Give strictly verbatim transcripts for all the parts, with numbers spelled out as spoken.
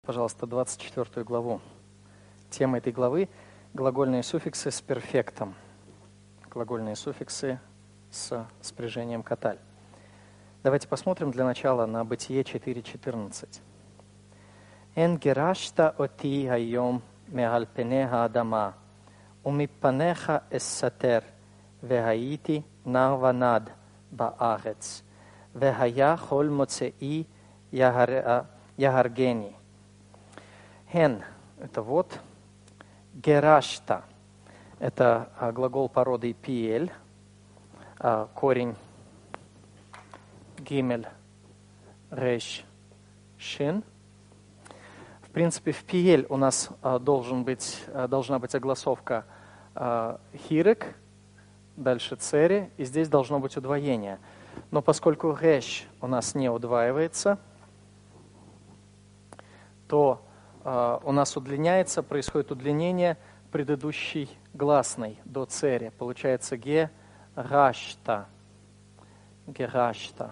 Пожалуйста, двадцать четвёртую главу. Тема этой главы – глагольные суффиксы с перфектом. Глагольные суффиксы с спряжением каталь. Давайте посмотрим для начала на Бытие четыре четырнадцать. «Эн герашта оти хайом меаль пенеха адама, умипанеха эссатер, вехаити нарванад баарец, вехая холь моцеи ягаргени». «Хен» — это вот, «герашта» — это а, глагол породы «пиэль», а, корень «гимель», «реш», «шин». В принципе, в «пиэль» у нас а, должен быть, а, должна быть огласовка а, «хирек», дальше «цери», и здесь должно быть удвоение. Но поскольку «реш» у нас не удваивается, то Uh, у нас удлиняется, происходит удлинение предыдущей гласной до цери. Получается герашта. Герашта.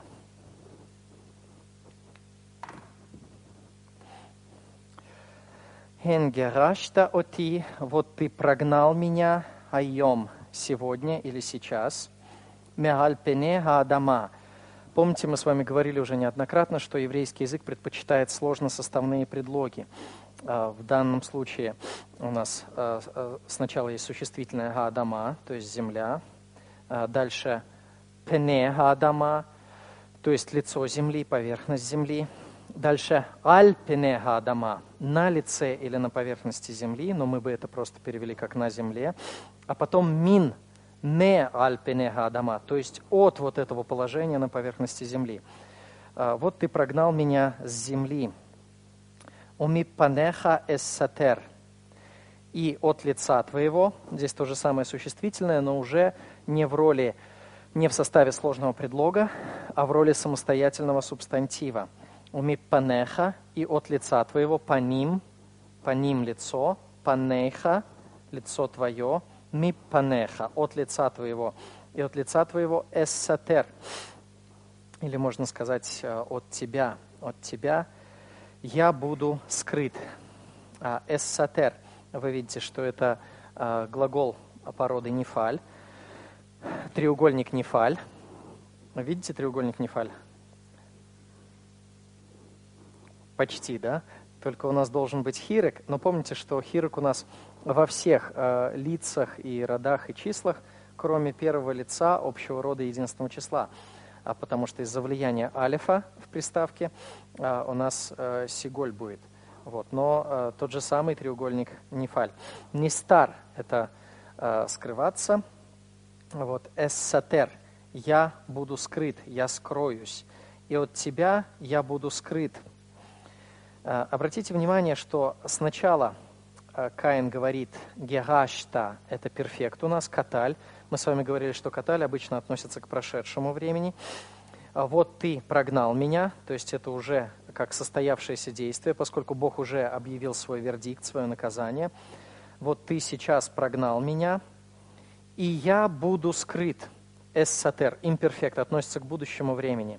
Хен герашта оти, вот ты прогнал меня, айом, сегодня или сейчас. Меаль пенеха адама. Помните, мы с вами говорили уже неоднократно, что еврейский язык предпочитает сложносоставные предлоги. В данном случае у нас сначала есть существительное «га-адама», то есть земля. Дальше «пене га-адама», то есть лицо земли, поверхность земли. Дальше «аль пене га-адама», на лице или на поверхности земли, но мы бы это просто перевели как «на земле». А потом «мин», «не аль пене га-адама», то есть от вот этого положения на поверхности земли. Вот ты прогнал меня с земли. «Умипанеха эссатер», и от лица твоего, здесь то же самое существительное, но уже не в роли, не в составе сложного предлога, а в роли самостоятельного субстантива. «Умипанеха», и от лица твоего, паним, паним лицо, панеха, лицо твое, мипанеха, от лица твоего, и от лица твоего эссатер, или можно сказать от тебя, от тебя, я буду скрыт. Эссатер. Вы видите, что это а, глагол породы нефаль. Треугольник нефаль. Видите треугольник нефаль? Почти, да? Только у нас должен быть хирек. Но помните, что хирек у нас во всех а, лицах и родах и числах, кроме первого лица общего рода единственного числа. А потому что из-за влияния алифа в приставке а, у нас а, сиголь будет. Вот. Но а, тот же самый треугольник нефаль. Нестар – это а, скрываться. Вот. Эссатер – я буду скрыт, я скроюсь. И от тебя я буду скрыт. А, обратите внимание, что сначала а, Каин говорит «герашта» – это перфект у нас, каталь. Мы с вами говорили, что каталь обычно относится к прошедшему времени. Вот ты прогнал меня, то есть это уже как состоявшееся действие, поскольку Бог уже объявил свой вердикт, свое наказание. Вот ты сейчас прогнал меня, и я буду скрыт. Эссатер, имперфект, относится к будущему времени.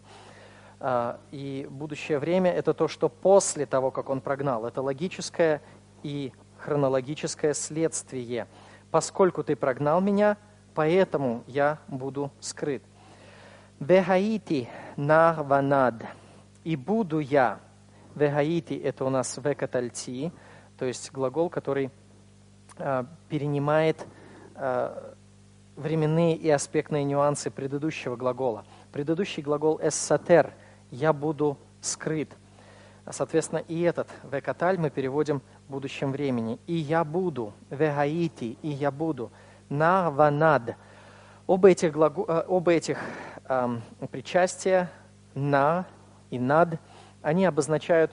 И будущее время – это то, что после того, как он прогнал. Это логическое и хронологическое следствие. Поскольку ты прогнал меня, поэтому я буду скрыт. «Вехаити нарванад», и буду я. «Вехаити» — это у нас «векатальти», то есть глагол, который а, перенимает а, временные и аспектные нюансы предыдущего глагола. Предыдущий глагол «эссатер» — «я буду скрыт». Соответственно, и этот «векаталь» мы переводим в будущем времени. «И я буду», «вехаити», «и я буду», «нарванад». Оба этих, глагол, оба этих эм, причастия «на» и «над», они обозначают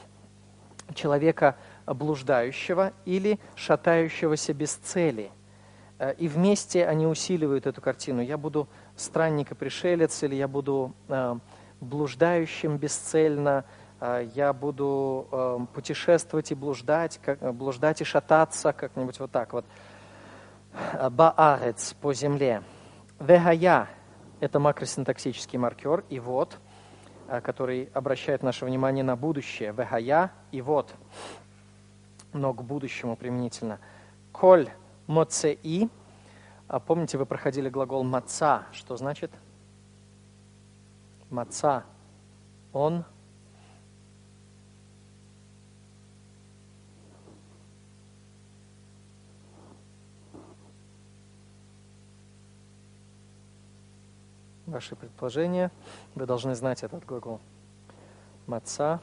человека блуждающего или шатающегося без цели. И вместе они усиливают эту картину. Я буду странник и пришелец, или я буду э, блуждающим бесцельно, э, я буду э, путешествовать и блуждать, как, блуждать и шататься, как-нибудь вот так вот. Баарец, по земле. Вехая – это макросинтаксический маркер. И вот, который обращает наше внимание на будущее. Вехая и вот. Но к будущему применительно. Коль моцеи. Помните, вы проходили глагол маца. Что значит? Маца. Он. Ваши предположения. Вы должны знать этот глагол. Маца.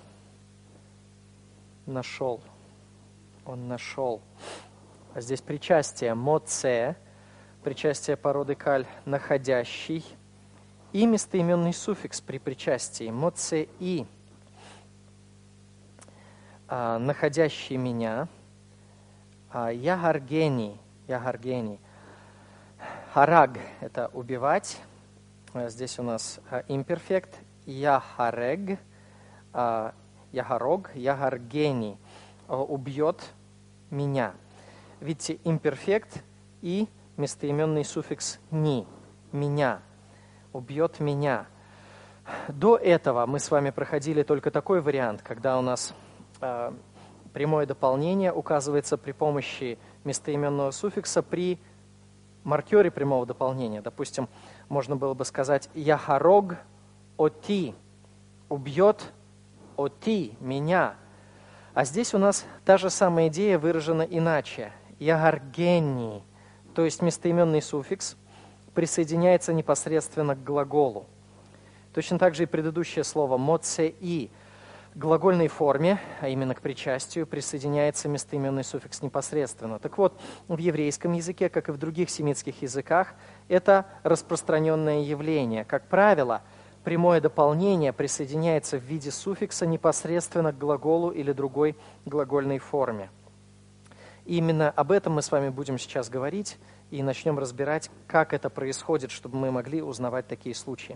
Нашел. Он нашел. А здесь причастие моце. Причастие породы каль. Находящий. И местоименный суффикс при причастии. Моцеи. А, находящий меня. А, ягаргени. Ягаргени. Хараг – это убивать. Здесь у нас имперфект. Яхарег, ягарог, ягаргени. Убьет меня. Видите, имперфект и местоименный суффикс «ни». Меня. Убьет меня. До этого мы с вами проходили только такой вариант, когда у нас э, прямое дополнение указывается при помощи местоименного суффикса при маркере прямого дополнения. Допустим, можно было бы сказать «яхарог оти», «убьет оти», «меня». А здесь у нас та же самая идея выражена иначе. «Ягаргени», то есть местоименный суффикс присоединяется непосредственно к глаголу. Точно так же и предыдущее слово «моцеи». К глагольной форме, а именно к причастию, присоединяется местоименный суффикс непосредственно. Так вот, в еврейском языке, как и в других семитских языках, это распространенное явление. Как правило, прямое дополнение присоединяется в виде суффикса непосредственно к глаголу или другой глагольной форме. И именно об этом мы с вами будем сейчас говорить и начнем разбирать, как это происходит, чтобы мы могли узнавать такие случаи.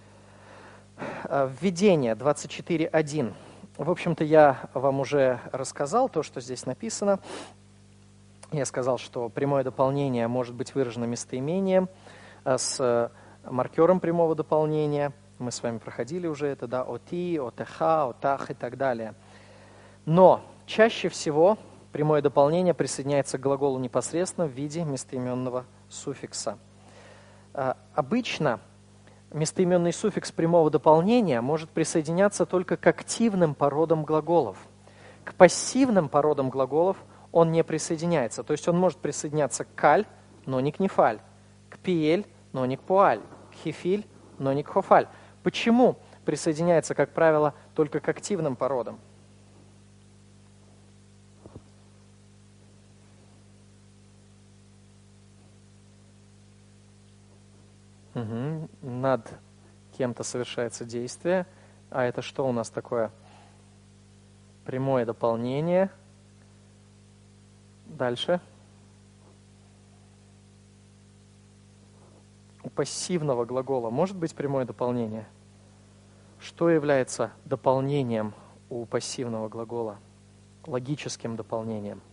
Введение двадцать четыре один. В общем-то, я вам уже рассказал то, что здесь написано. Я сказал, что прямое дополнение может быть выражено местоимением с маркером прямого дополнения. Мы с вами проходили уже это, да, оти, отеха, отах и так далее. Но чаще всего прямое дополнение присоединяется к глаголу непосредственно в виде местоименного суффикса. Обычно местоименный суффикс прямого дополнения может присоединяться только к активным породам глаголов. К пассивным породам глаголов он не присоединяется. То есть он может присоединяться к каль, но не к нефаль, к пиэль, но не к пуаль, к хефиль, но не к хофаль. Почему присоединяется, как правило, только к активным породам? Угу. Над кем-то совершается действие. А это что у нас такое? Прямое дополнение. Дальше. У пассивного глагола может быть прямое дополнение? Что является дополнением у пассивного глагола? Логическим дополнением.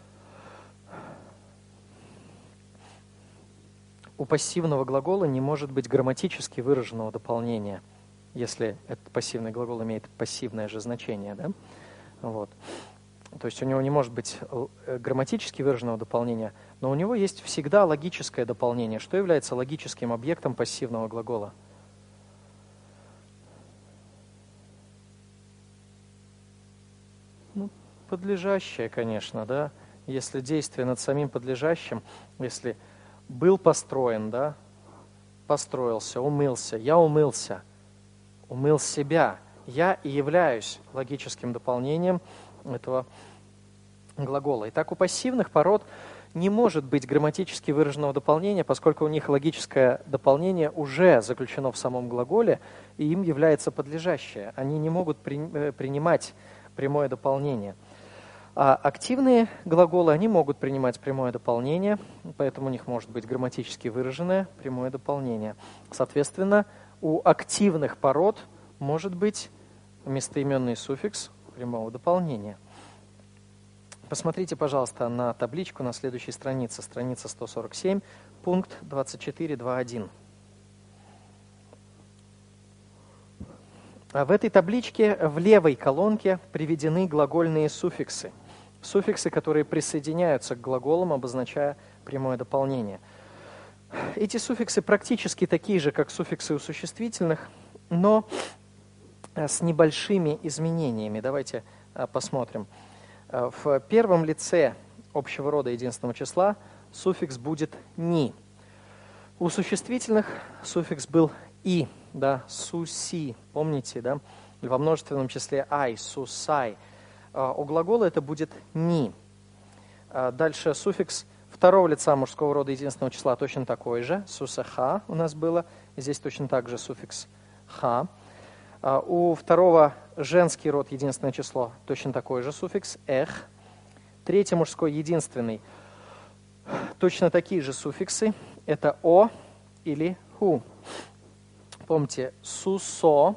У пассивного глагола не может быть грамматически выраженного дополнения, если этот пассивный глагол имеет пассивное же значение. Да? Вот. То есть у него не может быть грамматически выраженного дополнения, но у него есть всегда логическое дополнение. Что является логическим объектом пассивного глагола? Ну, подлежащее, конечно, да. Если действие над самим подлежащим, если был построен, да, построился, умылся, я умылся, умыл себя, я и являюсь логическим дополнением этого глагола. Итак, у пассивных пород не может быть грамматически выраженного дополнения, поскольку у них логическое дополнение уже заключено в самом глаголе, и им является подлежащее. Они не могут при, принимать прямое дополнение. А активные глаголы, они могут принимать прямое дополнение, поэтому у них может быть грамматически выраженное прямое дополнение. Соответственно, у активных пород может быть местоименный суффикс прямого дополнения. Посмотрите, пожалуйста, на табличку на следующей странице, страница сто сорок семь, пункт двадцать четыре два один. В этой табличке в левой колонке приведены глагольные суффиксы. Суффиксы, которые присоединяются к глаголам, обозначая прямое дополнение. Эти суффиксы практически такие же, как суффиксы у существительных, но с небольшими изменениями. Давайте посмотрим. В первом лице общего рода единственного числа суффикс будет «ни». У существительных суффикс был «и», да, «суси», помните, да? Во множественном числе «ай», «сусай». У глагола это будет «ни». Дальше суффикс второго лица мужского рода единственного числа точно такой же. «Сусаха» у нас было. Здесь точно так же суффикс «ха». У второго женский род единственное число точно такой же суффикс «эх». Третий мужской единственный точно такие же суффиксы. Это «о» или «ху». Помните, «сусо».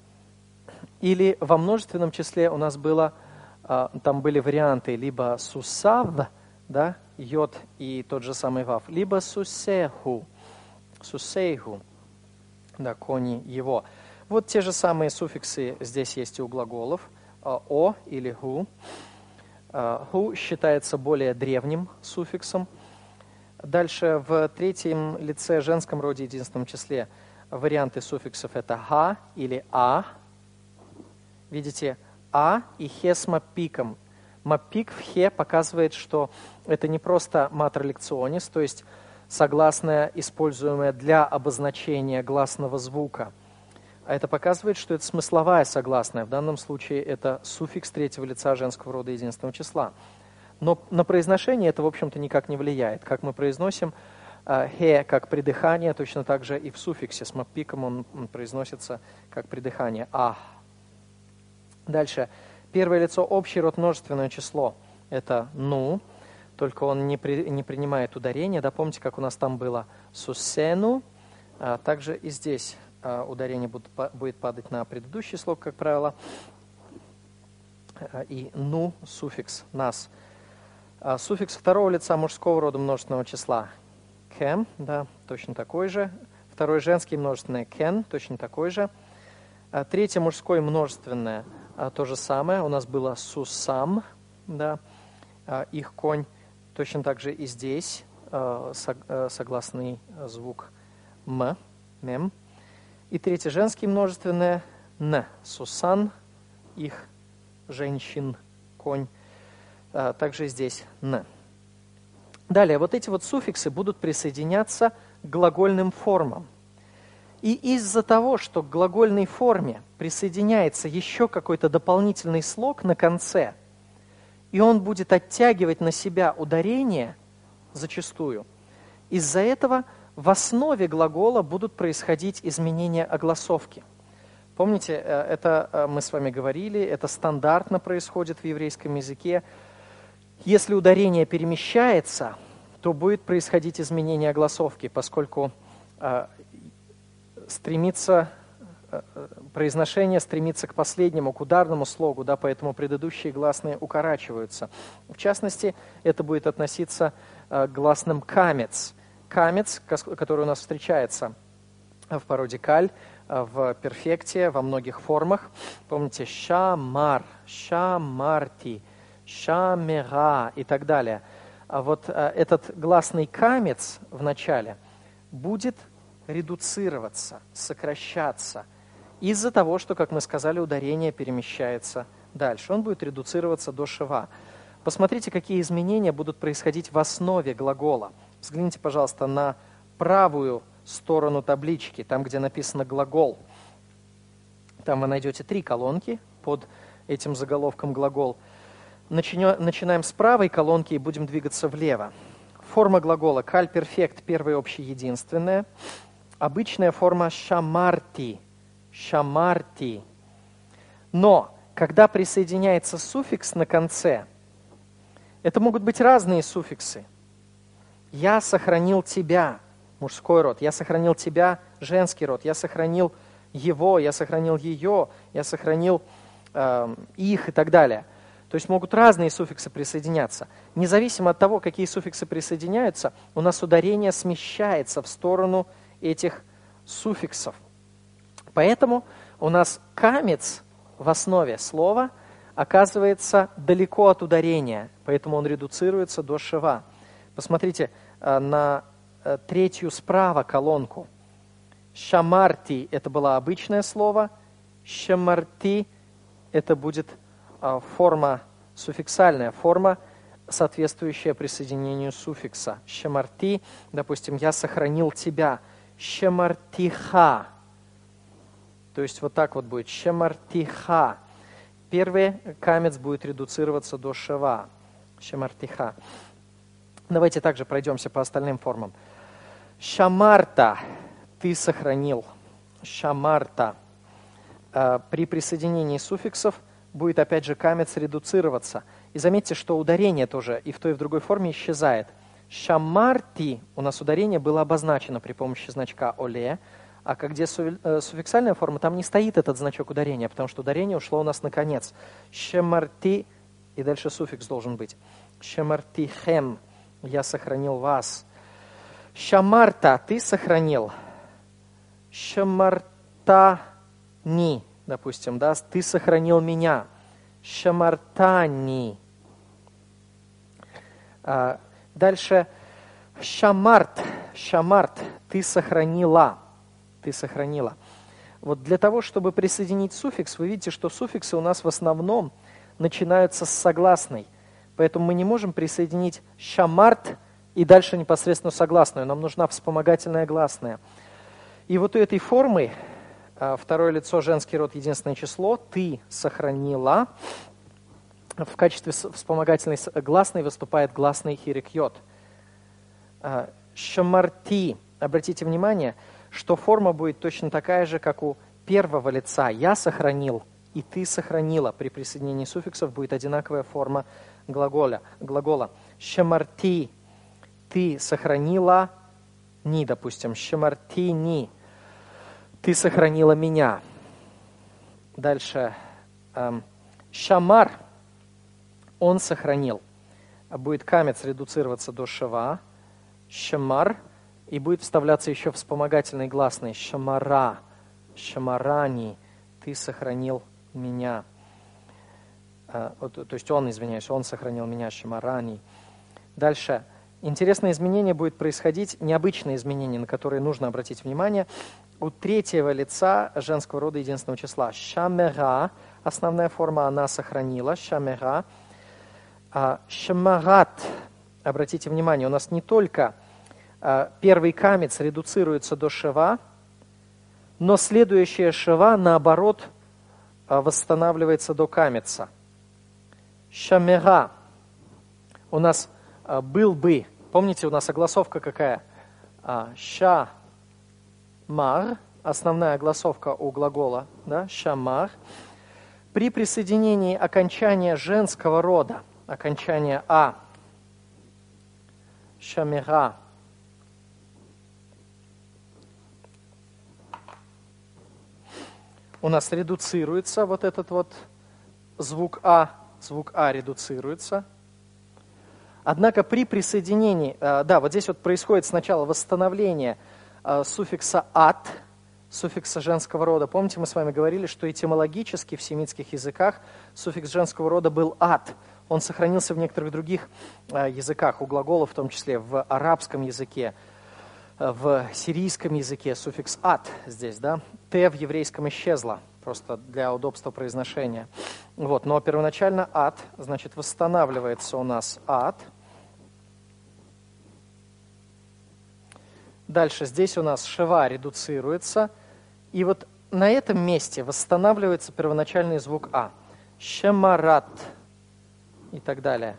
Или во множественном числе у нас было, там были варианты либо «сусав», да, йод и тот же самый вав, либо «сусеху», «сусейху», да, кони его. Вот те же самые суффиксы здесь есть и у глаголов. «о» или «ху». «Ху» считается более древним суффиксом. Дальше в третьем лице женском роде единственном числе варианты суффиксов это «ха» или «а». Видите, «а» и «хе» с маппиком. Маппик в «хе» показывает, что это не просто матер-лекционис, то есть согласное, используемое для обозначения гласного звука, а это показывает, что это смысловая согласная. В данном случае это суффикс третьего лица женского рода единственного числа. Но на произношение это, в общем-то, никак не влияет. Как мы произносим «хе» как придыхание, точно так же и в суффиксе. С маппиком он произносится как придыхание «ах». Дальше. Первое лицо общий род множественное число. Это «ну», только он не, при, не принимает ударение. Да, помните, как у нас там было «сусену», а также и здесь а, ударение будет, будет падать на предыдущий слог, как правило. А, и «ну» суффикс «нас». А, суффикс второго лица мужского рода множественного числа «кем», да, точно такой же. Второй женский множественное «кен», точно такой же. А, третье мужское множественное а, то же самое. У нас было «сусам», да, а, их конь. Точно так же и здесь а, сог, а, согласный звук «м», «мем». И третье женский множественное «н», «сусан», их женщин, конь. А, также здесь «н». Далее, вот эти вот суффиксы будут присоединяться к глагольным формам. И из-за того, что к глагольной форме присоединяется еще какой-то дополнительный слог на конце, и он будет оттягивать на себя ударение зачастую, из-за этого в основе глагола будут происходить изменения огласовки. Помните, это мы с вами говорили, это стандартно происходит в еврейском языке. Если ударение перемещается, то будет происходить изменение огласовки, поскольку э, стремится, э, произношение стремится к последнему, к ударному слогу, да, поэтому предыдущие гласные укорачиваются. В частности, это будет относиться э, к гласным камец. Камец, который у нас встречается в породе каль, в перфекте, во многих формах. Помните, шамар, шамарти, шамера и так далее. А вот а, этот гласный камец в начале будет редуцироваться, сокращаться из-за того, что, как мы сказали, ударение перемещается дальше. Он будет редуцироваться до шива. Посмотрите, какие изменения будут происходить в основе глагола. Взгляните, пожалуйста, на правую сторону таблички, там, где написано глагол. Там вы найдете три колонки под этим заголовком глагол. Начинаем с правой колонки и будем двигаться влево. Форма глагола каль-перфект, первое общеединственное. Обычная форма шамарти, шамарти. Но, когда присоединяется суффикс на конце, это могут быть разные суффиксы. Я сохранил тебя, мужской род. Я сохранил тебя, женский род. Я сохранил его, я сохранил ее, я сохранил э, их и так далее. То есть могут разные суффиксы присоединяться. Независимо от того, какие суффиксы присоединяются, у нас ударение смещается в сторону этих суффиксов. Поэтому у нас камец в основе слова оказывается далеко от ударения, поэтому он редуцируется до шева. Посмотрите на третью справа колонку. Шамарти – это было обычное слово, шамарти – это будет форма, суффиксальная форма, соответствующая присоединению суффикса. Шамарти, допустим, я сохранил тебя. Шамартиха. То есть вот так вот будет. Шамартиха. Первый камец будет редуцироваться до шева. Шамартиха. Давайте также пройдемся по остальным формам. Шамарта. Ты сохранил. Шамарта. При присоединении суффиксов будет опять же камец редуцироваться. И заметьте, что ударение тоже и в той, и в другой форме исчезает. Шамарти у нас ударение было обозначено при помощи значка оле, а как где суффиксальная форма, там не стоит этот значок ударения, потому что ударение ушло у нас на конец. Шамарти, и дальше суффикс должен быть. Шамартихем, я сохранил вас. Шамарта, ты сохранил. Шамартани, допустим, да, ты сохранил меня. Шамартани. А, дальше шамарт, шамарт, ты сохранила, ты сохранила. Вот для того, чтобы присоединить суффикс, вы видите, что суффиксы у нас в основном начинаются с согласной. Поэтому мы не можем присоединить шамарт и дальше непосредственно согласную. Нам нужна вспомогательная гласная. И вот у этой формы, второе лицо, женский род, единственное число, ты сохранила. В качестве вспомогательной гласной выступает гласный хирик йод. Шамарти. Обратите внимание, что форма будет точно такая же, как у первого лица. Я сохранил и ты сохранила. При присоединении суффиксов будет одинаковая форма глаголя. глагола. Шамарти. Ты сохранила. Ни, допустим. Шамарти ни. Ты сохранила меня. Дальше. Эм, шамар. Он сохранил. Будет камец редуцироваться до шева. Шамар. И будет вставляться еще вспомогательный гласный. Шамара. Шамарани. Ты сохранил меня. Э, то есть он, извиняюсь, он сохранил меня. Шамарани. Дальше. Интересное изменение будет происходить, необычное изменение, на которое нужно обратить внимание. У третьего лица женского рода единственного числа. Шамера, основная форма, она сохранила. Шамера. А, шамарат, обратите внимание, у нас не только а, первый камец редуцируется до шева, но следующая шева, наоборот, а, восстанавливается до камеца. Шамера. У нас а, был бы, помните, у нас огласовка какая? А, ша. Мар, основная огласовка у глагола, да, шамар. При присоединении окончания женского рода, окончания а, шамера, у нас редуцируется вот этот вот звук а, звук а редуцируется. Однако при присоединении, да, вот здесь вот происходит сначала восстановление суффикса «ат», суффикса женского рода. Помните, мы с вами говорили, что этимологически в семитских языках суффикс женского рода был «ат». Он сохранился в некоторых других языках, у глаголов в том числе, в арабском языке, в сирийском языке суффикс «ат» здесь, да. «Т» в еврейском исчезло, просто для удобства произношения. Вот, но первоначально «ат», значит, восстанавливается у нас «ат». Дальше здесь у нас шева редуцируется. И вот на этом месте восстанавливается первоначальный звук А. Шемарат и так далее.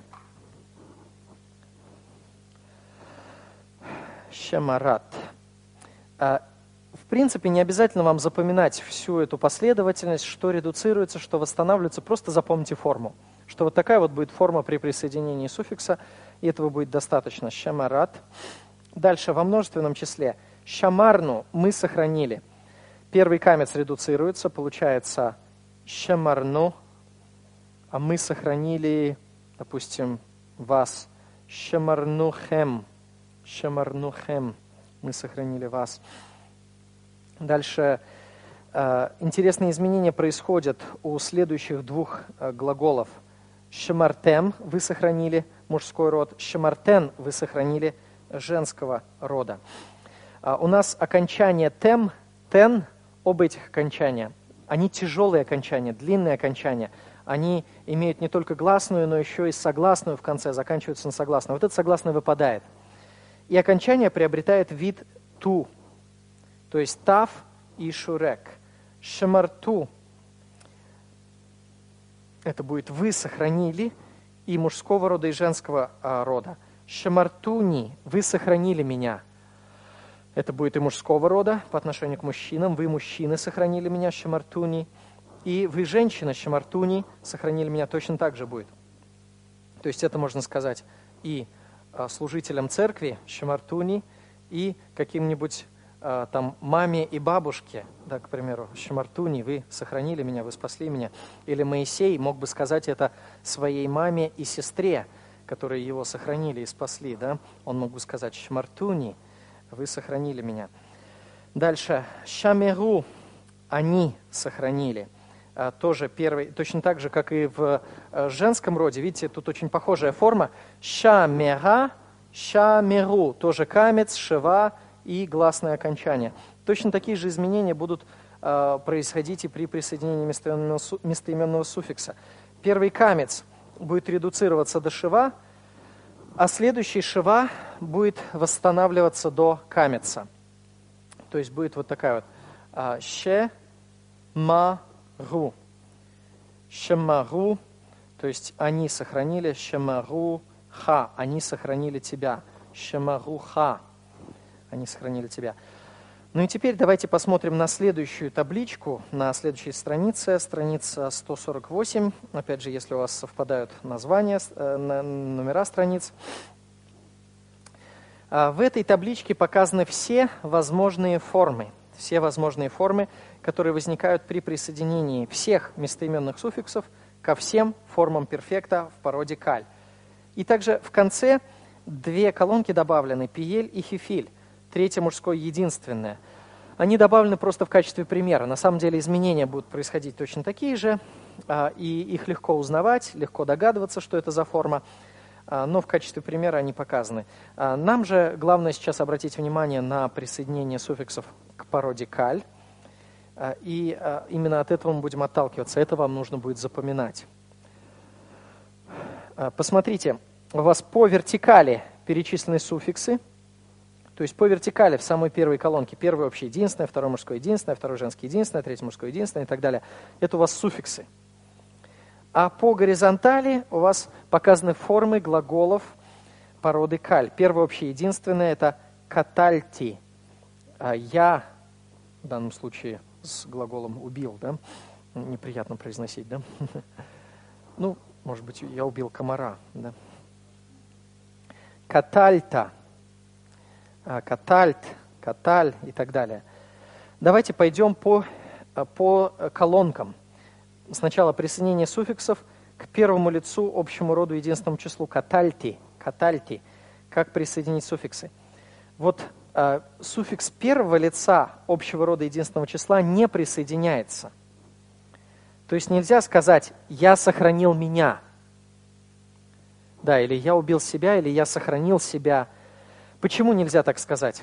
Шемарат. В принципе, не обязательно вам запоминать всю эту последовательность, что редуцируется, что восстанавливается. Просто запомните форму. Что вот такая вот будет форма при присоединении суффикса. И этого будет достаточно. Шемарат. Дальше во множественном числе. Шамарну мы сохранили. Первый камец редуцируется, получается шамарну, а мы сохранили, допустим, вас. Шамарнухем. Шамарнухем. Мы сохранили вас. Дальше Интересные изменения происходят у следующих двух глаголов. Шемартем – вы сохранили мужской род, шемартен – вы сохранили женского рода. У нас окончание тем, тен, оба этих окончания, они тяжелые окончания, длинные окончания. Они имеют не только гласную, но еще и согласную в конце, заканчиваются на согласную. Вот это согласное выпадает. И окончание приобретает вид ту, то есть тав и шурек. Шемарту – это будет «вы сохранили» и мужского рода, и женского а, рода. Шемартуни – «вы сохранили меня». Это будет и мужского рода по отношению к мужчинам. «Вы, мужчины, сохранили меня», шемартуни. И «вы, женщина, шемартуни, сохранили меня», точно так же будет. То есть это можно сказать и а, служителям церкви, шемартуни, и каким-нибудь а, там маме и бабушке, да, к примеру, шемартуни, вы сохранили меня, вы спасли меня. Или Моисей мог бы сказать это своей маме и сестре, которые его сохранили и спасли. Да? Он мог бы сказать шемартуни, вы сохранили меня. Дальше. Шамеру. Они сохранили. А, тоже первый, точно так же, как и в а, женском роде. Видите, тут очень похожая форма. Шамера, шамеру. Тоже камец, шева и гласное окончание. Точно такие же изменения будут а, происходить и при присоединении местоименного, местоименного суффикса. Первый камец будет редуцироваться до шева, а следующий шева будет восстанавливаться до камеца. То есть будет вот такая вот ше, ма, ру. Шемару, то есть они сохранили, шемару, ха, они сохранили тебя. Шемару, ха, они сохранили тебя. Ну и теперь давайте посмотрим на следующую табличку, на следующей странице, страница сто сорок восемь. Опять же, если у вас совпадают названия, номера страниц. В этой табличке показаны все возможные формы, все возможные формы, которые возникают при присоединении всех местоименных суффиксов ко всем формам перфекта в породе каль. И также в конце две колонки добавлены, пиель и хифиль. Третье мужское единственное. Они добавлены просто в качестве примера. На самом деле изменения будут происходить точно такие же, и их легко узнавать, легко догадываться, что это за форма, но в качестве примера они показаны. Нам же главное сейчас обратить внимание на присоединение суффиксов к породе каль, и именно от этого мы будем отталкиваться. Это вам нужно будет запоминать. Посмотрите, у вас по вертикали перечислены суффиксы. То есть по вертикали в самой первой колонке первое общее единственное, второе мужское единственное, второе женское единственное, третье мужское единственное и так далее. Это у вас суффиксы. А по горизонтали у вас показаны формы глаголов породы каль. Первое общее единственное – это катальти. Я, в данном случае с глаголом убил, да? Неприятно произносить, да? Ну, может быть, я убил комара, да? Катальта. Катальт, каталь и так далее. Давайте пойдем по, по колонкам. Сначала присоединение суффиксов к первому лицу, общему роду, единственному числу. Катальти, катальти. Как присоединить суффиксы? Вот э, суффикс первого лица общего рода единственного числа не присоединяется. То есть нельзя сказать «я сохранил меня». Да, или «я убил себя», или «я сохранил себя». Почему нельзя так сказать?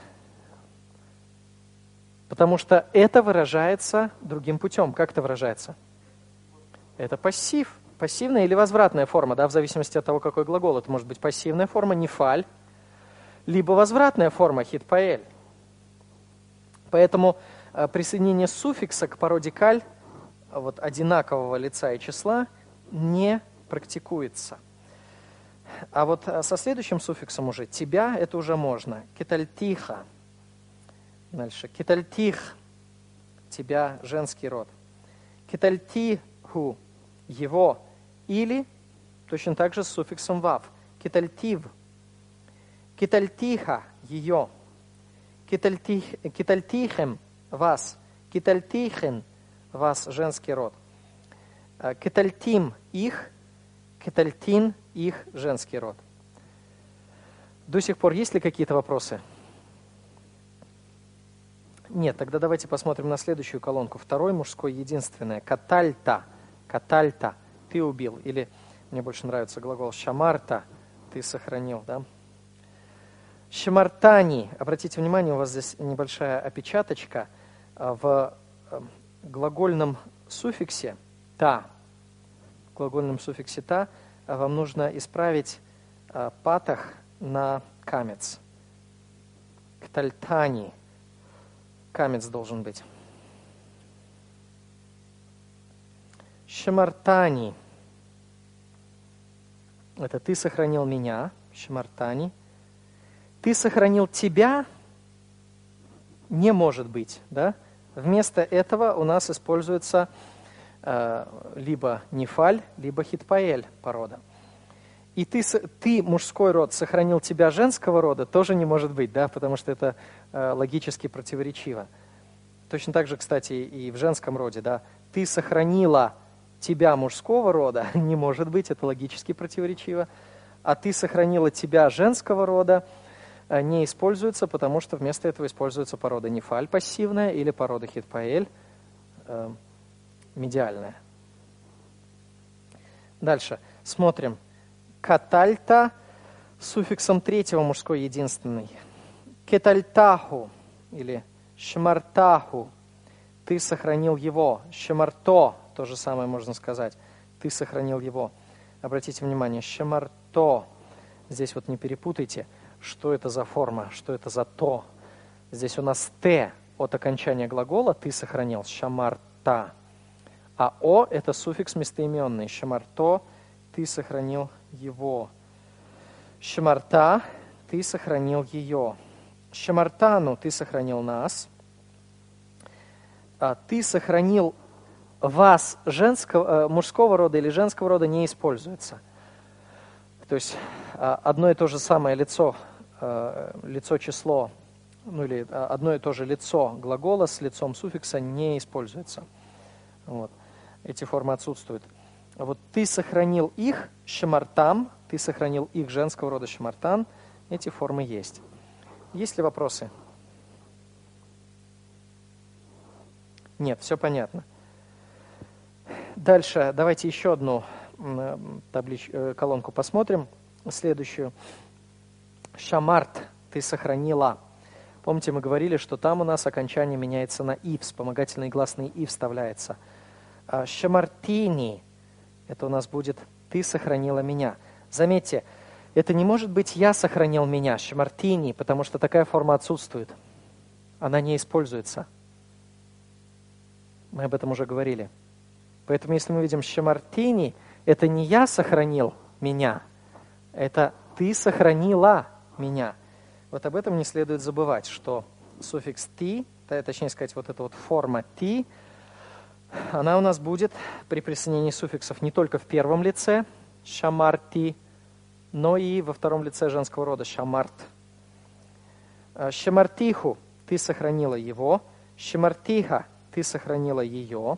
Потому что это выражается другим путем. Как это выражается? Это пассив. Пассивная или возвратная форма, да, в зависимости от того, какой глагол. Это может быть пассивная форма, нефаль, либо возвратная форма, хитпаэль. Поэтому э, присоединение суффикса к породе каль, вот, одинакового лица и числа, не практикуется. А вот со следующим суффиксом уже «тебя» это уже можно. Кетальтиха. Дальше. Кетальтих. Тебя, женский род. Кетальтиху. Его. Или точно так же с суффиксом «вав». Кетальтив. Кетальтиха. Ее. Кетальтих, кетальтихем. Вас. Кетальтихен. Вас, женский род. Кетальтим. Их. Кетальтин. Их, женский род. До сих пор есть ли какие-то вопросы? Нет, тогда давайте посмотрим на следующую колонку. Второй мужской единственное. Катальта. Катальта. Ты убил. Или мне больше нравится глагол шамарта. Ты сохранил, да? Шамартани. Обратите внимание, у вас здесь небольшая опечаточка. В глагольном суффиксе «та», в глагольном суффиксе «та» вам нужно исправить патах на камец. Ктальтани. Камец должен быть. Шамартани. Это ты сохранил меня. Шамартани. Ты сохранил тебя. Не может быть, да? Вместо этого у нас используется э, либо нефаль, либо хитпаэль порода. И ты, ты, мужской род, сохранил тебя женского рода, тоже не может быть, да, потому что это э, логически противоречиво. Точно так же, кстати, и в женском роде, да. Ты сохранила тебя мужского рода, не может быть, это логически противоречиво. А ты сохранила тебя женского рода, э, не используется, потому что вместо этого используется порода нефаль пассивная или порода хитпаэль э, медиальная. Дальше смотрим. Катальта с суффиксом третьего мужской единственный. Кетальтаху или шмартаху. Ты сохранил его. Шмарто, то же самое можно сказать. Ты сохранил его. Обратите внимание, шмарто. Здесь вот не перепутайте, что это за форма, что это за то. Здесь у нас т от окончания глагола ты сохранил. Шамарта. А о это суффикс местоименный. Шамарто. Ты сохранил его. Шамарта, ты сохранил ее. Шамартану, ты сохранил нас. А, ты сохранил вас женского, мужского рода или женского рода не используется. То есть одно и то же самое лицо, лицо-число, ну или одно и то же лицо глагола с лицом суффикса не используется. Вот. Эти формы отсутствуют. Вот ты сохранил их, шамартам, ты сохранил их женского рода шамартан, эти формы есть. Есть ли вопросы? Нет, все понятно. Дальше давайте еще одну таблич... колонку посмотрим, следующую. Шамарт, ты сохранила. Помните, мы говорили, что там у нас окончание меняется на «и», вспомогательный гласный «и» вставляется. Шамартини. Это у нас будет «ты сохранила меня». Заметьте, это не может быть «я сохранил меня», шамартини, потому что такая форма отсутствует. Она не используется. Мы об этом уже говорили. Поэтому если мы видим шамартини, это не «я сохранил меня», это «ты сохранила меня». Вот об этом не следует забывать, что суффикс «ти», точнее сказать, вот эта вот форма «ти», она у нас будет при присоединении суффиксов не только в первом лице шамарти, но и во втором лице женского рода шамарт. Шамартиху, ты сохранила его. Шамартиха, ты сохранила ее.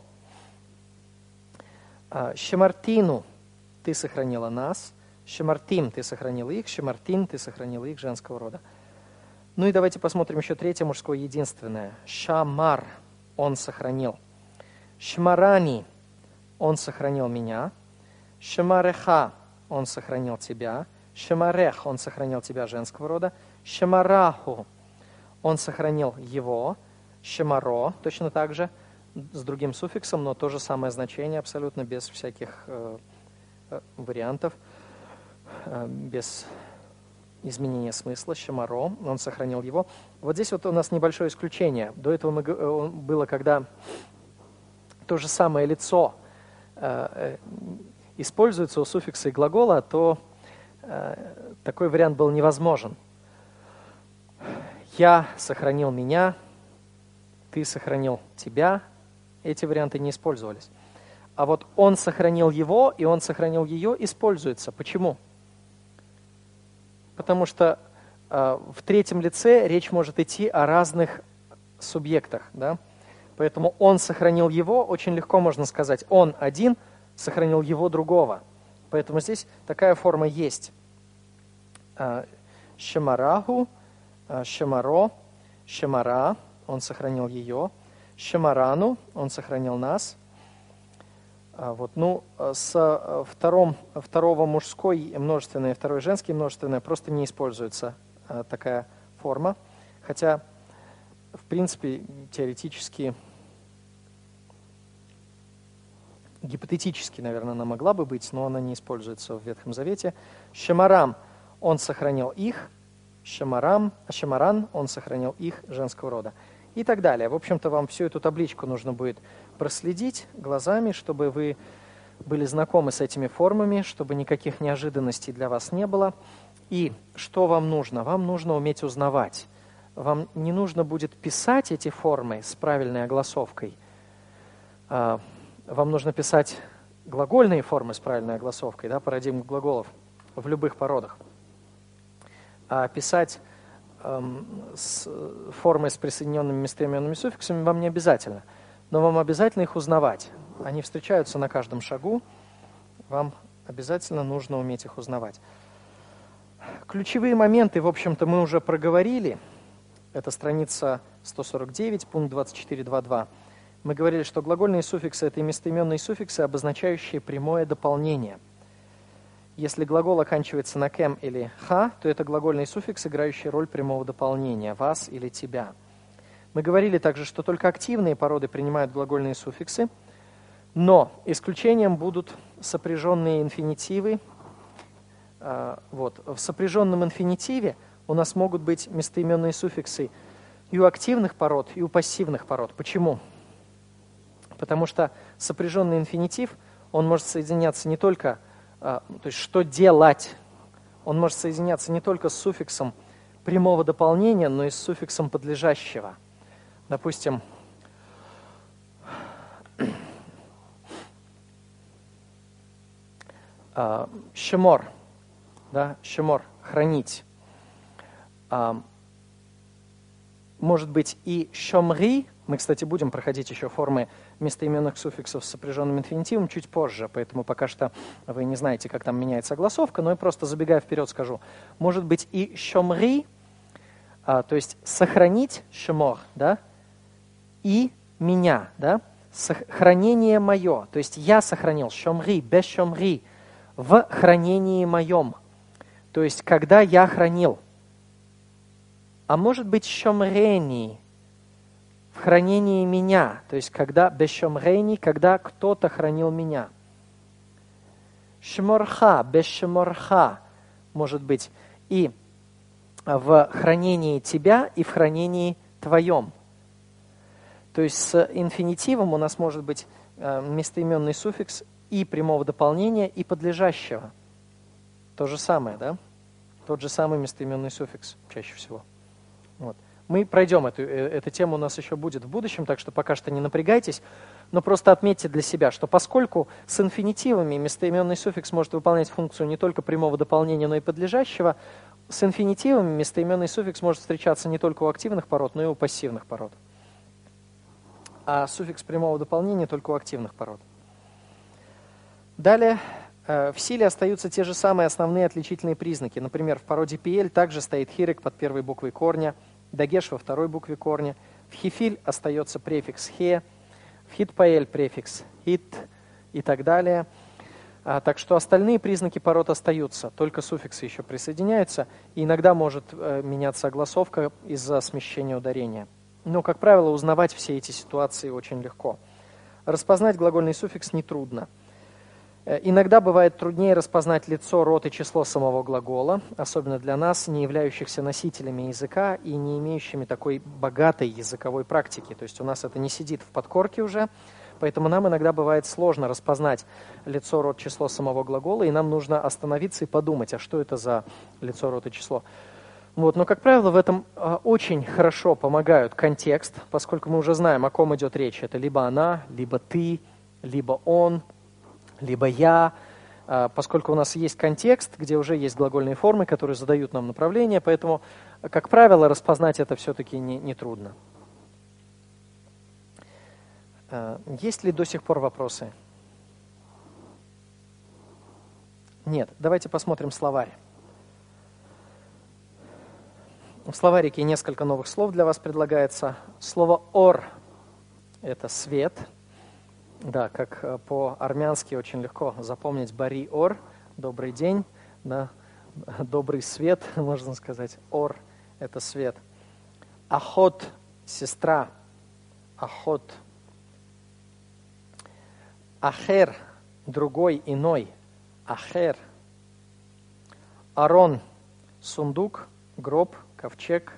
Шамартину, ты сохранила нас. Шамартим, ты сохранила их. Шамартин, ты сохранила их женского рода. Ну и давайте посмотрим еще третье мужское единственное. Шамар, он сохранил. Шмарани, он сохранил меня. Шмареха, он сохранил тебя. Шмарех, он сохранил тебя женского рода. Шмараху, он сохранил его. Шмаро, точно так же, с другим суффиксом, но то же самое значение абсолютно, без всяких э, э, вариантов, э, без изменения смысла. Шмаро, он сохранил его. Вот здесь вот у нас небольшое исключение. До этого мы, э, было, когда то же самое лицо э, используется у суффикса и глагола, то э, такой вариант был невозможен. Я сохранил меня, ты сохранил тебя. Эти варианты не использовались. А вот он сохранил его и он сохранил ее используется. Почему? Потому что э, в третьем лице речь может идти о разных субъектах, да? Поэтому он сохранил его, очень легко можно сказать. Он один сохранил его другого. Поэтому здесь такая форма есть. Шемараху, шемаро, шемара. он сохранил ее. Шамарану, он сохранил нас. А, вот, ну, с втором, второго мужской множественное, второе женское множественное просто не используется а, такая форма. Хотя, в принципе, теоретически, гипотетически, наверное, она могла бы быть, но она не используется в Ветхом Завете. Шамарам, он сохранил их. Шамарам, а Шамаран, он сохранил их женского рода. И так далее. В общем-то, вам всю эту табличку нужно будет проследить глазами, чтобы вы были знакомы с этими формами, чтобы никаких неожиданностей для вас не было. И что вам нужно? Вам нужно уметь узнавать. Вам не нужно будет писать эти формы с правильной огласовкой. Вам нужно писать глагольные формы с правильной огласовкой, да, парадигму глаголов в любых породах. А писать эм, с формой с присоединенными местоименными суффиксами вам не обязательно. Но вам обязательно их узнавать. Они встречаются на каждом шагу. Вам обязательно нужно уметь их узнавать. Ключевые моменты, в общем-то, мы уже проговорили. Это страница сто сорок девять, пункт двадцать четыре точка два точка два. Мы говорили, что глагольные суффиксы – это и местоименные суффиксы, обозначающие прямое дополнение. Если глагол оканчивается на «кем» или «ха», то это глагольный суффикс, играющий роль прямого дополнения – «вас» или «тебя». Мы говорили также, что только активные породы принимают глагольные суффиксы, но исключением будут сопряженные инфинитивы. Вот. В сопряженном инфинитиве у нас могут быть местоименные суффиксы и у активных пород, и у пассивных пород. Почему? Потому что сопряженный инфинитив, он может соединяться не только, то есть что делать, он может соединяться не только с суффиксом прямого дополнения, но и с суффиксом подлежащего. Допустим, шемор, да, шемор, хранить. Может быть и шомри. Мы, кстати, будем проходить еще формы местоименных суффиксов с сопряженным инфинитивом чуть позже, поэтому пока что вы не знаете, как там меняется огласовка, но я просто, забегая вперед, скажу. Может быть и шомри, а, то есть сохранить, шемор, да, и меня, да, хранение мое, то есть я сохранил, шомри, без шомри, в хранении моем, то есть когда я хранил. А может быть шомрени, в хранении меня, то есть когда бешомрени, когда кто-то хранил меня. Шморха, бешморха, может быть и в хранении тебя, и в хранении твоем. То есть с инфинитивом у нас может быть местоименный суффикс и прямого дополнения, и подлежащего. То же самое, да? Тот же самый местоименный суффикс чаще всего. Вот. Мы пройдем эту, эту тему, у нас еще будет в будущем, так что пока что не напрягайтесь, но просто отметьте для себя, что поскольку с инфинитивами местоименный суффикс может выполнять функцию не только прямого дополнения, но и подлежащего, с инфинитивами местоименный суффикс может встречаться не только у активных пород, но и у пассивных пород. А суффикс прямого дополнения только у активных пород. Далее, в силе остаются те же самые основные отличительные признаки. Например, в породе пиэль также стоит хирек под первой буквой корня, дагеш во второй букве корня. В хифиль остается префикс хе, в хитпаэль префикс хит и так далее. А, так что остальные признаки пород остаются, только суффиксы еще присоединяются, и иногда может э, меняться огласовка из-за смещения ударения. Но, как правило, узнавать все эти ситуации очень легко. Распознать глагольный суффикс нетрудно. Иногда бывает труднее распознать лицо, род и число самого глагола, особенно для нас, не являющихся носителями языка и не имеющими такой богатой языковой практики. То есть у нас это не сидит в подкорке уже, поэтому нам иногда бывает сложно распознать лицо, род, число самого глагола, и нам нужно остановиться и подумать, а что это за лицо, род и число. Вот. Но, как правило, в этом э, очень хорошо помогают контекст, поскольку мы уже знаем, о ком идет речь. Это либо она, либо ты, либо он, либо я, поскольку у нас есть контекст, где уже есть глагольные формы, которые задают нам направление, поэтому, как правило, распознать это все-таки не, не трудно. Есть ли до сих пор вопросы? Нет. Давайте посмотрим словарь. В В словарике несколько новых слов для вас предлагается. Слово «ор» — это свет. Да, как по-армянски очень легко запомнить «бари ор» — добрый день, да, добрый свет, можно сказать. «Ор» — это свет. «Ахот» — сестра. «Ахот». «Ахер» — другой, иной. «Ахер». «Арон» — сундук, гроб, ковчег.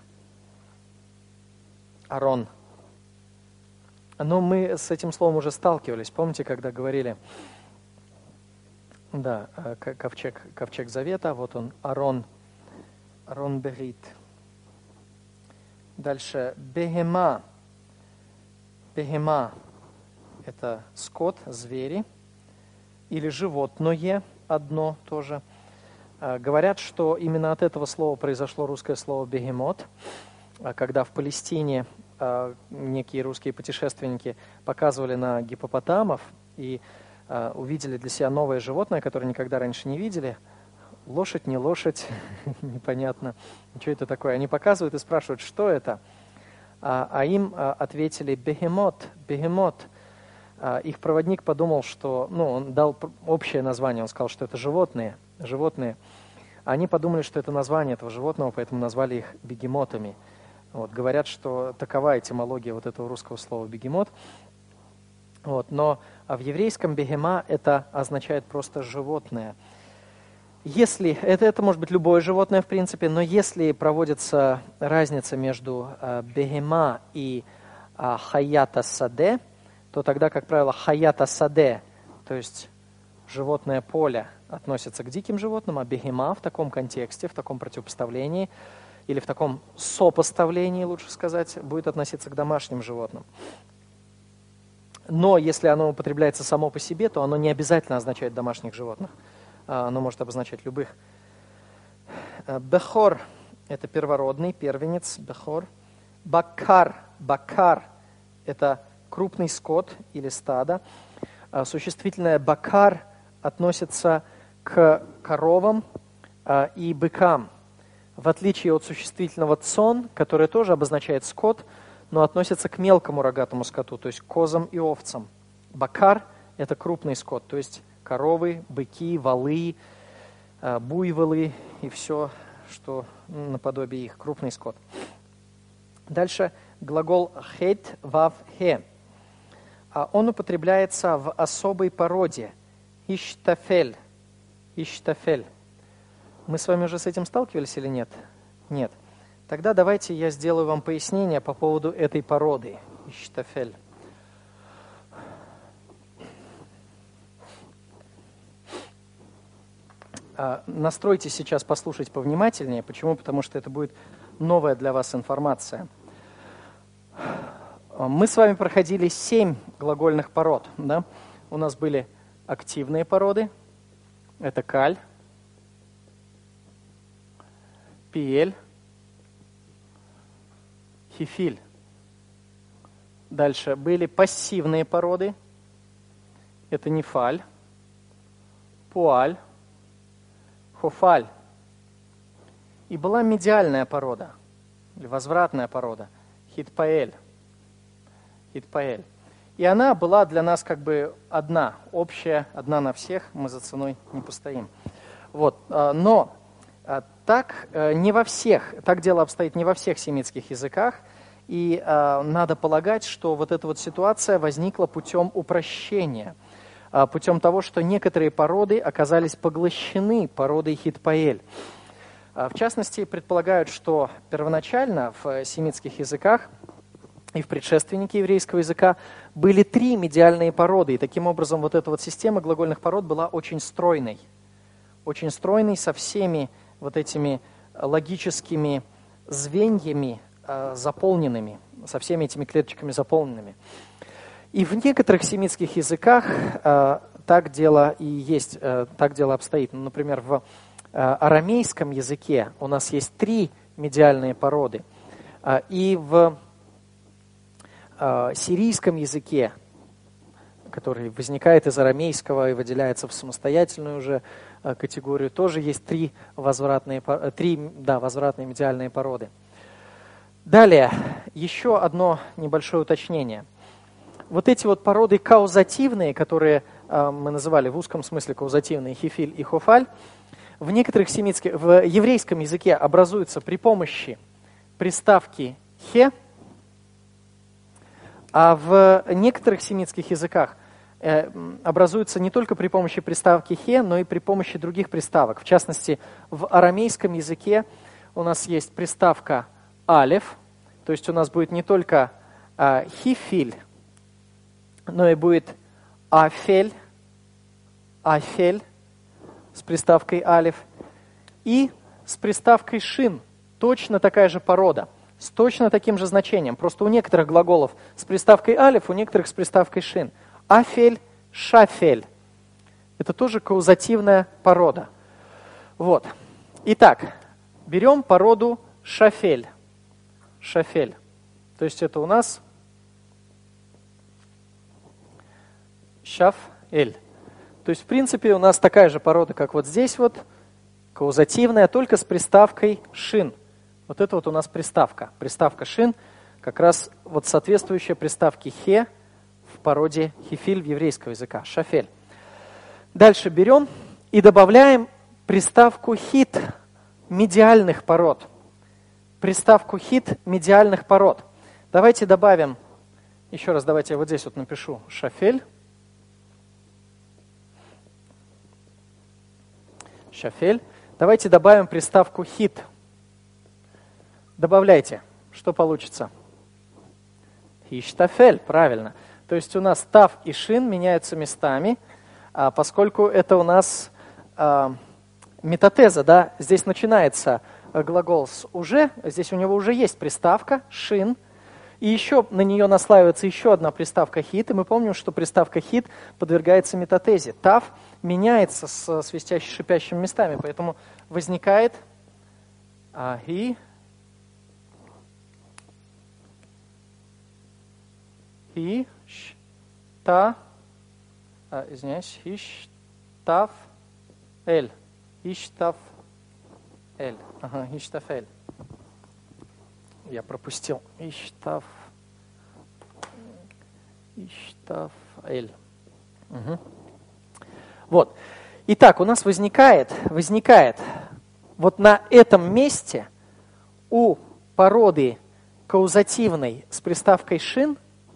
«Арон». Но мы с этим словом уже сталкивались. Помните, когда говорили, да, ковчег, ковчег завета, вот он, Арон, Арон Берит. Дальше, Бехема. Бехема – это скот, звери, или животное одно тоже. Говорят, что именно от этого слова произошло русское слово «бегемот», когда в Палестине некие русские путешественники показывали на гиппопотамов и uh, увидели для себя новое животное, которое никогда раньше не видели. Лошадь, не лошадь, непонятно, что это такое. Они показывают и спрашивают, что это. А, а им а, ответили «бегемот», «бегемот». А, их проводник подумал, что, ну, он дал общее название, он сказал, что это животные, животные. Они подумали, что это название этого животного, поэтому назвали их бегемотами. Вот, говорят, что такова этимология вот этого русского слова «бегемот». Вот, но а в еврейском «бегема» это означает просто животное. Если, это, это может быть любое животное, в принципе, но если проводится разница между а, «бегема» и а, «хаята саде», то тогда, как правило, «хаята саде», то есть животное поле, относится к диким животным, а «бегема» в таком контексте, в таком противопоставлении – или в таком сопоставлении, лучше сказать, будет относиться к домашним животным. Но если оно употребляется само по себе, то оно не обязательно означает домашних животных. Оно может обозначать любых. Бехор – это первородный, первенец, бехор. Бакар, бакар – это крупный скот или стадо. Существительное бакар относится к коровам и быкам. В отличие от существительного цон, которое тоже обозначает скот, но относится к мелкому рогатому скоту, то есть к козам и овцам. Бакар – это крупный скот, то есть коровы, быки, валы, буйволы и все, что наподобие их, крупный скот. Дальше глагол хет вав хе. Он употребляется в особой породе. Иштафель. Иштафель. Мы с вами уже с этим сталкивались или нет? Нет. Тогда давайте я сделаю вам пояснение по поводу этой породы. Иштафель. Настройте сейчас послушать повнимательнее. Почему? Потому что это будет новая для вас информация. Мы с вами проходили семь глагольных пород. Да? У нас были активные породы. Это каль, пиэль, хифиль. Дальше были пассивные породы. Это нефаль, пуаль, хофаль. И была медиальная порода, или возвратная порода, хитпаэль. Хитпаэль. И она была для нас как бы одна, общая, одна на всех, мы за ценой не постоим. Вот. Но так не во всех, так дело обстоит не во всех семитских языках, и надо полагать, что вот эта вот ситуация возникла путем упрощения, путем того, что некоторые породы оказались поглощены породой хитпаэль. В частности, предполагают, что первоначально в семитских языках и в предшественнике еврейского языка были три медиальные породы, и таким образом вот эта вот система глагольных пород была очень стройной, очень стройной со всеми вот этими логическими звеньями э, заполненными, со всеми этими клеточками заполненными. И в некоторых семитских языках э, так дело и есть, э, так дело обстоит. Ну, например, в э, арамейском языке у нас есть три медиальные породы, э, и в э, сирийском языке, который возникает из арамейского и выделяется в самостоятельную уже категорию, тоже есть три возвратные, три, да, возвратные медиальные породы. Далее, еще одно небольшое уточнение. Вот эти вот породы каузативные, которые э, мы называли в узком смысле каузативные, хифиль и хофаль, в некоторых семитских, в еврейском языке образуются при помощи приставки хе, а в некоторых семитских языках э, образуются не только при помощи приставки хе, но и при помощи других приставок. В частности, в арамейском языке у нас есть приставка алеф, то есть у нас будет не только э, хифиль, но и будет афель, афель с приставкой алеф и с приставкой шин, точно такая же порода, с точно таким же значением. Просто у некоторых глаголов с приставкой алеф, у некоторых с приставкой шин. Афель, шафель. Это тоже каузативная порода. Вот. Итак, берем породу шафель. Шафель. То есть это у нас шаф-эль. То есть, в принципе, у нас такая же порода, как вот здесь вот, каузативная, только с приставкой шин. Вот это вот у нас приставка. Приставка шин, как раз вот соответствующая приставке хе в породе хифиль в еврейского языка, шафель. Дальше берем и добавляем приставку хит медиальных пород. Приставку хит медиальных пород. Давайте добавим, еще раз давайте я вот здесь вот напишу шафель. Шафель. Давайте добавим приставку хит. Добавляйте. Что получится? Хиштафель, правильно. То есть у нас тав и шин меняются местами, а поскольку это у нас а, метатеза, да, здесь начинается глагол с уже, здесь у него уже есть приставка шин, и еще на нее наслаивается еще одна приставка хит, и мы помним, что приставка хит подвергается метатезе. Тав меняется с свистящими шипящими местами, поэтому возникает а, и и ш, та, а, извиняюсь, иш, тав, эль, иштав, эль, ага, иштафель. Я пропустил. Иштаф, иштаф, эль. Угу. Вот. Итак, у нас возникает, возникает вот на этом месте у породы каузативной с приставкой шин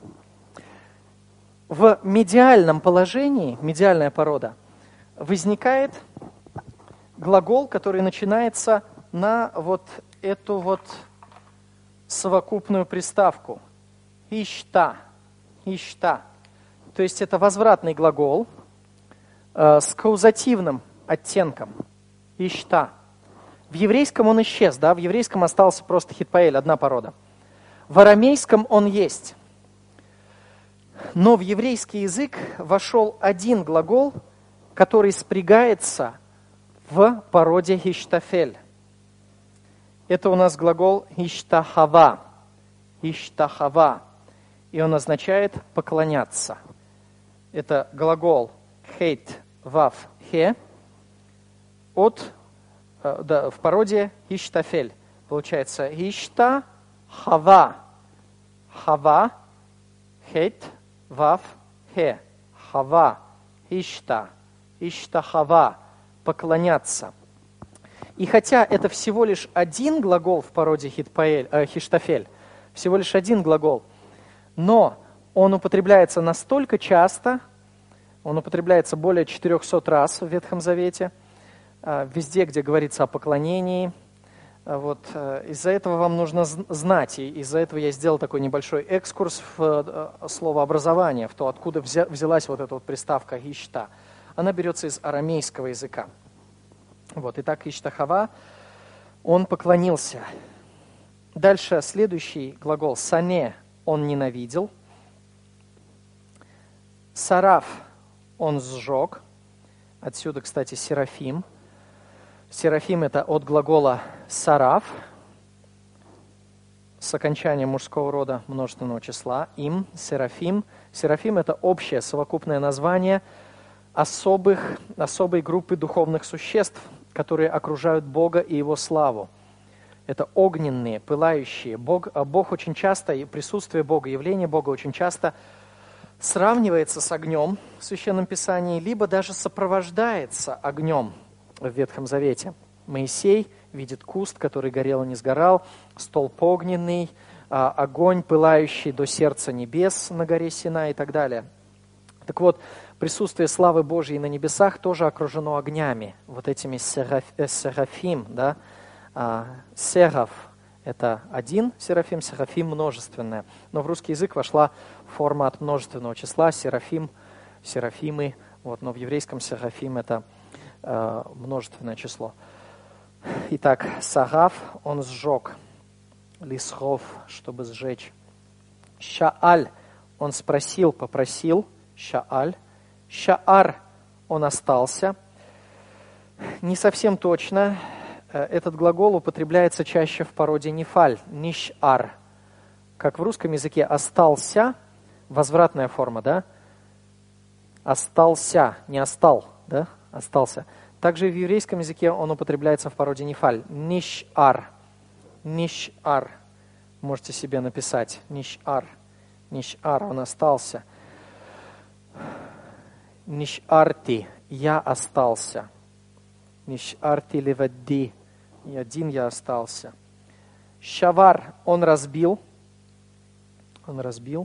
в медиальном положении, медиальная порода, возникает глагол, который начинается на вот эту вот совокупную приставку. Ишта. Ишта. То есть это возвратный глагол э, с каузативным оттенком. Ишта. В еврейском он исчез, да? В еврейском остался просто хитпаэль, одна порода. В арамейском он есть. Но в еврейский язык вошел один глагол, который спрягается в породе хиштафель. Это у нас глагол иштахава. Иштахава. И он означает поклоняться. Это глагол хейт вав хе от, э, да, в породе иштафель. Получается иштахава. Хава. Хейт вав хе. Хава. Ишта. Иштахава. Поклоняться. И хотя это всего лишь один глагол в породе хитпаэль, э, хиштафель, всего лишь один глагол, но он употребляется настолько часто, он употребляется более четырехсот раз в Ветхом Завете, э, везде, где говорится о поклонении. Э, вот, э, из-за этого вам нужно знать, и из-за этого я сделал такой небольшой экскурс в э, словообразование, в то, откуда взя- взялась вот эта вот приставка «ишта». Она берется из арамейского языка. Вот, итак, иштахава, он поклонился. Дальше следующий глагол сане, он ненавидел. Сараф, он сжег. Отсюда, кстати, серафим. Серафим это от глагола сараф, с окончанием мужского рода множественного числа, им, серафим. Серафим это общее совокупное название особых, особой группы духовных существ, которые окружают Бога и Его славу. это огненные, пылающие. Бог, Бог очень часто, и присутствие Бога, явление Бога очень часто сравнивается с огнем в Священном Писании, либо даже сопровождается огнем в Ветхом Завете. Моисей видит куст, который горел и не сгорал, столб огненный, огонь, пылающий до сердца небес на горе Синай и так далее. Так вот, присутствие славы Божьей на небесах тоже окружено огнями, вот этими сераф, э, серафим, да. А, сераф – это один серафим, серафим – множественное. Но в русский язык вошла форма от множественного числа, серафим, серафимы. Вот, но в еврейском серафим – это э, множественное число. Итак, сараф – он сжег. Лисхов, чтобы сжечь. Шааль, он спросил, попросил. Шааль. Шаар, он остался. Не совсем точно. Этот глагол употребляется чаще в породе нефаль. Нишар. Как в русском языке остался, возвратная форма, да? Остался, не остал, да? Остался. Также в еврейском языке он употребляется в породе нефаль. Нишар. Нишар. Можете себе написать. Нишар. Нишар. Он остался. Нишарти. Я остался. Нишарти левадди. И один я остался. Шавар. Он разбил. Он разбил.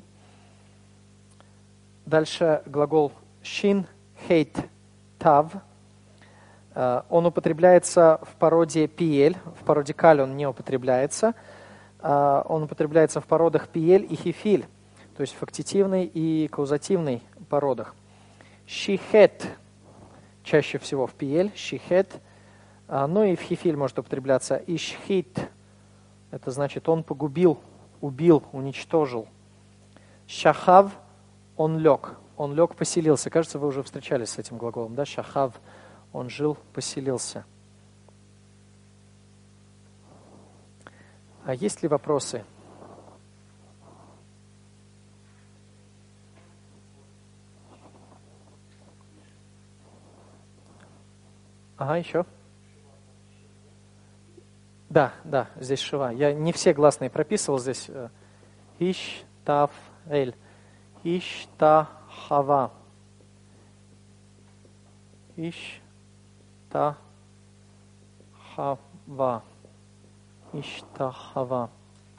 Дальше глагол шин, хейт, тав. Он употребляется в породе пиель, в породе каль он не употребляется. Он употребляется в породах пиель и хифиль, то есть в фактитивной и каузативной породах. Шихет чаще всего в пиель, шихет, ну и в хифиль может употребляться. Ишхит, это значит он погубил, убил, уничтожил. Шахав, он лег, он лег, поселился. Кажется, вы уже встречались с этим глаголом, да? Шахав. Он жил, поселился. А есть ли вопросы? Ага, еще? Да, да, здесь шива. Я не все гласные прописывал здесь. Иш, тав, эль. Иш, та, хава. Иш, та, хава. Иш, та, хава.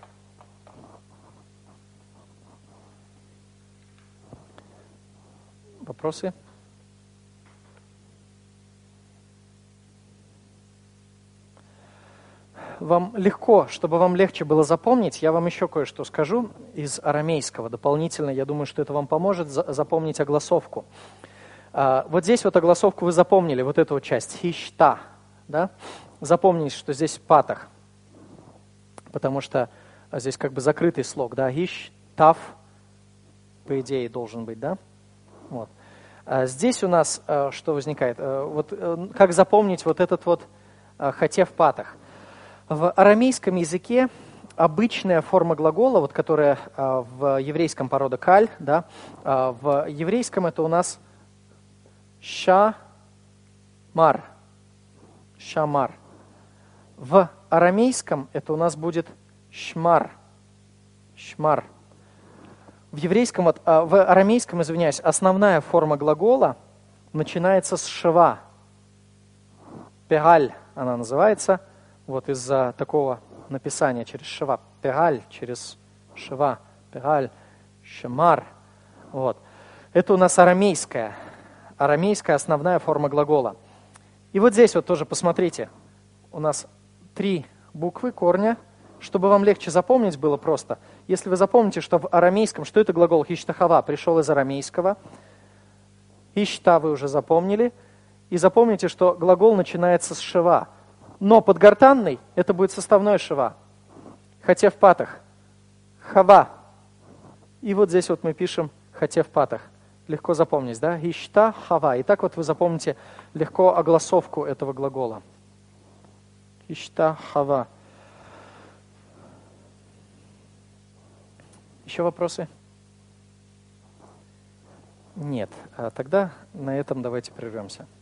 Вопросы? Вам легко, чтобы вам легче было запомнить, я вам еще кое-что скажу из арамейского. Дополнительно, я думаю, что это вам поможет запомнить огласовку. Вот здесь вот огласовку вы запомнили, вот эту вот часть, хищта, да? Запомните, что здесь патах, потому что здесь как бы закрытый слог, да, хищ, тав, по идее, должен быть, да? Вот. А здесь у нас что возникает? Вот как запомнить вот этот вот хотев патах? В арамейском языке обычная форма глагола, вот которая в еврейском порода каль, да, в еврейском это у нас шамар. Шамар. В арамейском это у нас будет шмар. Шмар. В еврейском, вот, в арамейском, извиняюсь, основная форма глагола начинается с шва. Пегаль она называется. Вот из-за такого написания через шва. Пегаль, через шва. Пегаль, шамар. Вот. Это у нас арамейская. Арамейская основная форма глагола. И вот здесь вот тоже посмотрите. У нас три буквы корня. Чтобы вам легче запомнить было просто. Если вы запомните, что в арамейском, что это глагол хиштахава, пришел из арамейского. Хишта вы уже запомнили. И запомните, что глагол начинается с шва. Но подгортанный это будет составной шва. Хотя в патах. Хава. И вот здесь вот мы пишем хотя в патах. Легко запомнить, да? Ишта, хава. И так вот вы запомните легко огласовку этого глагола. Ишта, хава. Еще вопросы? Нет. А тогда на этом давайте прервемся.